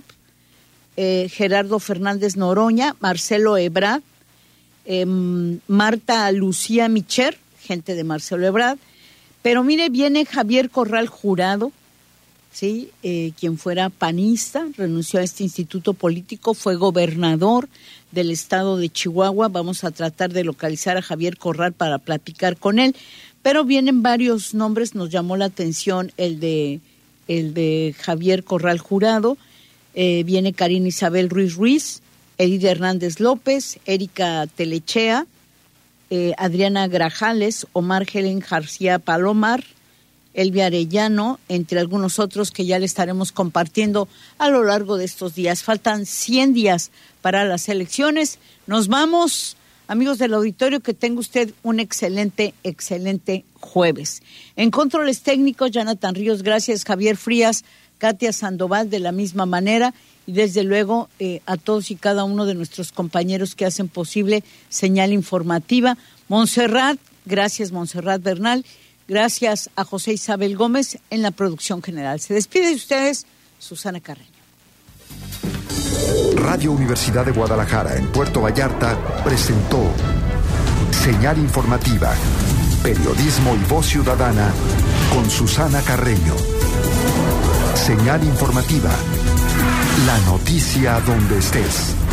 eh, Gerardo Fernández Noroña, Marcelo Ebrard, eh, Marta Lucía Micher, gente de Marcelo Ebrard. Pero mire, viene Javier Corral Jurado, ¿sí? Eh, quien fuera panista, renunció a este instituto político, fue gobernador del estado de Chihuahua. Vamos a tratar de localizar a Javier Corral para platicar con él, pero vienen varios nombres. Nos llamó la atención el de el de Javier Corral Jurado, eh, viene Karina Isabel Ruiz Ruiz, Edith Hernández López, Erika Telechea, eh, Adriana Grajales, Omar Helen García Palomar, Elvia Arellano, entre algunos otros que ya le estaremos compartiendo a lo largo de estos días. Faltan cien días para las elecciones. Nos vamos, amigos del auditorio, que tenga usted un excelente, excelente jueves. En controles técnicos, Jonathan Ríos, gracias, Javier Frías, Katia Sandoval, de la misma manera, y desde luego eh, a todos y cada uno de nuestros compañeros que hacen posible Señal Informativa. Montserrat, gracias, Montserrat Bernal. Gracias a José Isabel Gómez en la producción general. Se despide de ustedes, Susana Carreño. Radio Universidad de Guadalajara en Puerto Vallarta presentó Señal Informativa, periodismo y voz ciudadana con Susana Carreño. Señal Informativa, la noticia donde estés.